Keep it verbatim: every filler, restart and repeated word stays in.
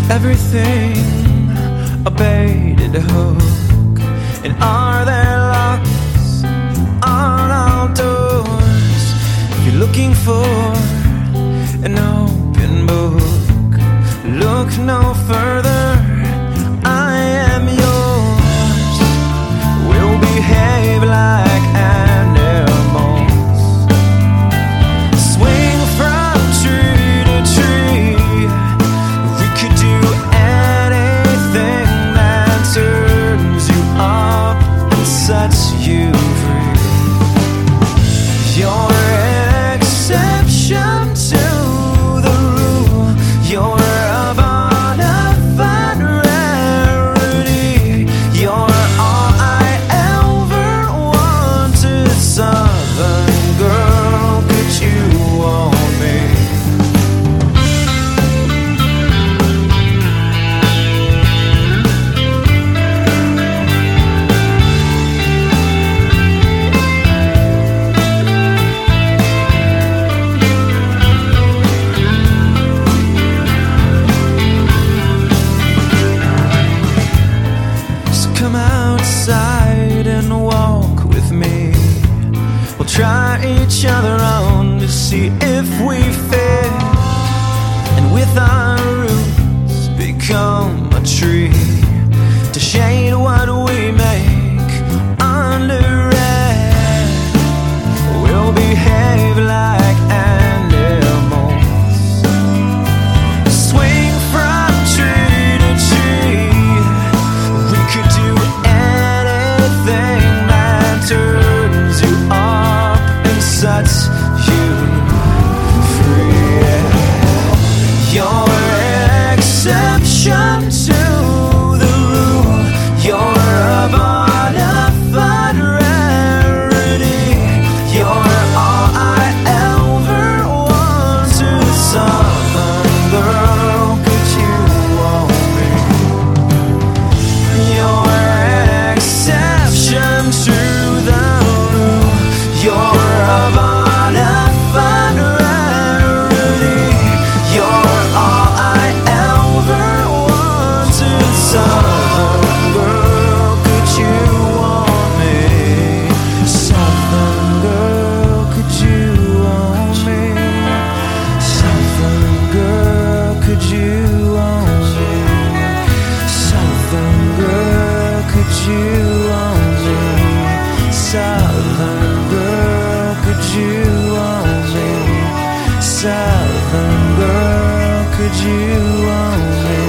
everything a baited hook? And are there locks on all doors? If you're looking for an open book, look no further, I am yours. We'll behave like animals, swing from tree to tree. We could do anything that turns you up and sets you free. You're an exception to the rule. You're a bona fide rarity. You're all I ever wanted. Southern girl, could you want me? Come outside and walk with me. We'll try each other on to see if we fit, and with our roots become a tree to shade what we make under it. We'll behave like animals, swing from tree to tree. We could do anything that turns you up and sets you free. You're an exception to the rule. You're a bona fide rarity. You're all I ever wanted. Southern girl, could you want me? You're an exception to the rule. You're a bona fide rarity. You're all I ever wanted. Southern girl, could you want me? Southern girl, could you want me? Southern girl, could you want me? Southern girl, could you want me? Southern girl, could you want me? Southern girl, could you want me?